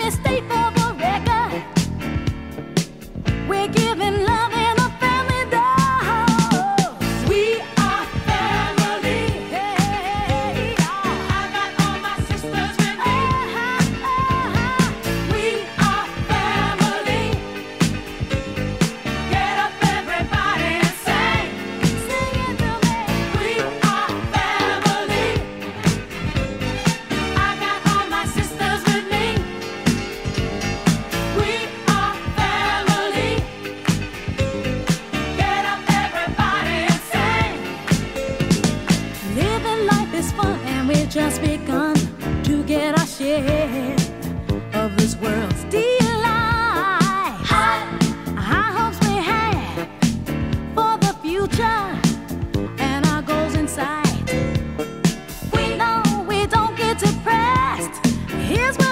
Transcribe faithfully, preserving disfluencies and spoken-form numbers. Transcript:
me state for the record, we're giving love in a family dose. We are family. Hey, I got all my sisters with me. We are family. Get up, everybody, and sing. Sing it to me. We are family. I got all my sisters with me. We are family. Get up, everybody, and sing. Living life is fun, and we've just begun to get our share of this world's delight. High, high hopes we have for the future and our goals in sight. We know we don't get depressed. Here's what